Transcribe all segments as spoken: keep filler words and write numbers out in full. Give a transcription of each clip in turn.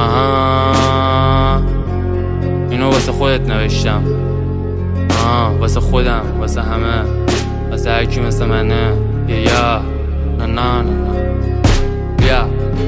آها اینو واسه خودت نوشتم، آها واسه خودم، واسه همه، واسه هرکی مثل منه. یا نه نه نه بیا.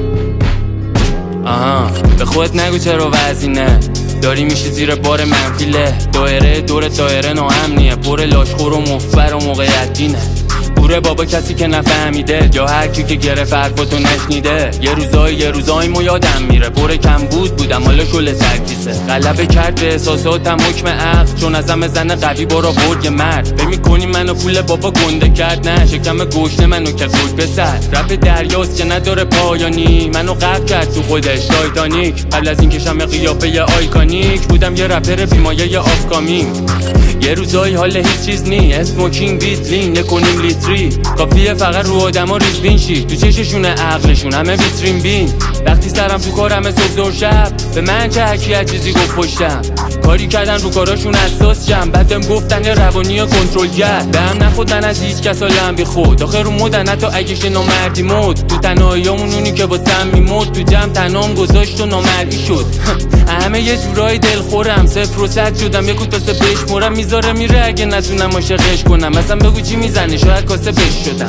آها به خودت نگو چرا وزینه داری میشی زیر بار منفیله. دایره دور دایره ناامنیه، پر لاشخور و مفبر و موقعیت دینه. بوره بابا کسی که نفهمیده، یا هر کی که گرفت حرفتو نشنیده. یه روزای یه روزای مو یادم میره، پر کم بود بودم حالا شل سرکیسه. غلبه کرد به احساساتم حکم عقل، چون ازم زن قوی برا برد یه مرد. فکر می‌کنی منو پول بابا گنده کرد؟ نه شکم گشنه منو که گوش به سر. رپ دریاست که نداره پایانی، منو غرق کرد تو خودش تایتانیک. قبل از این کشم قیافه ی آیکونیک، بودم یه رپر بیمایه آفکامینگ. یه روزای حال هیچ چیز نی، اسموکینگ بیت لین نکنیم لیتری. کافیه فقط رو آدما ریزبین شی، تو چششونه عقلشون همه ویترین بین. وقتی سرم تو کارم صبح زور شب، به من چه حکی از چیزی گفت پشتم. کاری کردن رو کاراشون اساس جم، بعدم گفتن یه روانی کنترل کرد. به هم نخودن از هیچ کس حالم بی خود، آخر رو مدن حتی اگه نامردی مود. تو تنهاییامون اونی که واسم میمرد، تو جمع تنام گذاشت و نامردی شد. همه یه جورای دلخورم، صفر و صد شدم، یه کوتاسه بشمورم میذاره میره اگه نتونم عاشقش کنم. مثلا بگو چی میزنه، شاید کاسه بش شدم.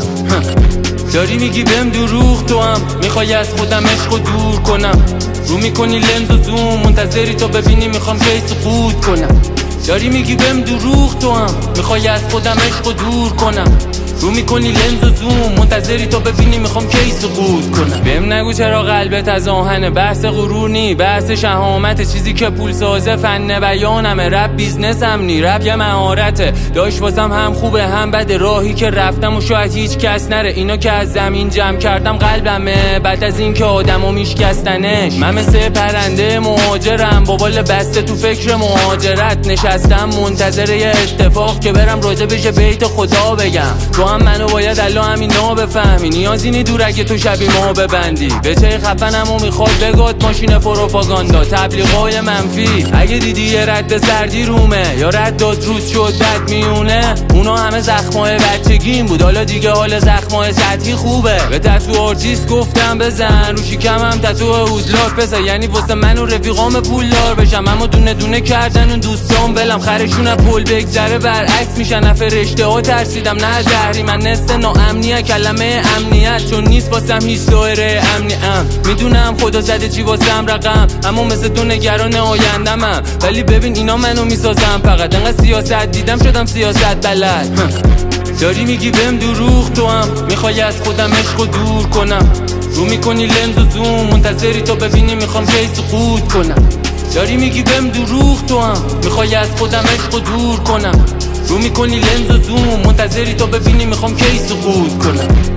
داری میگی بهم دروغ، تو هم میخوای از خودم عشقو دور کنم. رو میکنی لنز و زوم، منتظری تا ببینی میخوام کی سقوط کنم. داری میگی بهم دروغ، تو هم میخوای از خودم عشقو دور کنم. رو میکنی لنز و زوم، منتظری تا ببینی میخوام کی سقوط کنم. بهم نگو چرا قلبت از آهنه، بحث غرور نی، بحث شهامت. چیزی که پول سازه فن بیانمه، رپ بیزنس هم نی، رپ یه مهارته. داشت واسم هم خوبه هم بده، راهی که رفتم و شاید هیچ کس نره. اینا که از زمین جمع کردم قلبمه، بعد از این که آدمو میشکستنش. من مثل پرنده مهاجرم، با بال بسته تو فکر مهاجرت نشستم، منتظر یه اتفاق که برم راجع بشه بیت خدا بگم. تو هم منو باید الان همینا بفهمی، نیازی نی دور اگه تو شبی ما ببندی. به چه خفنمو میخواد بگات ماشین پروپاگاندا، تبلیغای منفی. اگه دیدی یه رد سردی رومه، یا رد داد روز شد بد میونه، اونا همه زخمای بچگیم بود، حالا دیگه حال زخمای سطحی خوبه. به تتو آرتیست گفتم بزن، رو شکمم تتو اوزلاک بزن، یعنی واسه من و رفیقام پولدار بشم. اما دونه دونه کردن اون دوستام بلم، خرشون پول بگذره برعکس میشن. فرشته ها ترسیدم نه زهری، من نست ناامنیه کلمه امنیت، چون نیست واسم هیچ دایره امنی. ام میدونم خدا زده چی واسم رقم، اما مثل دو نگران آیندمم. ولی ببین اینا منو میسازم، فقط انقدر سیاست دیدم شدم سیاست بلد. داری میگی بهم دروغ، تو هم میخوای از خودم عشقو دور کنم. رو میکنی لنز و زوم، منتظری تا ببینی میخوام کی سقوط کنم. داری میگی بهم دروغ، تو هم میخوای از خودم عشقو دور کنم. رو میکنی لنز و زوم، منتظری تا ببینی میخوام کی سقوط کنم.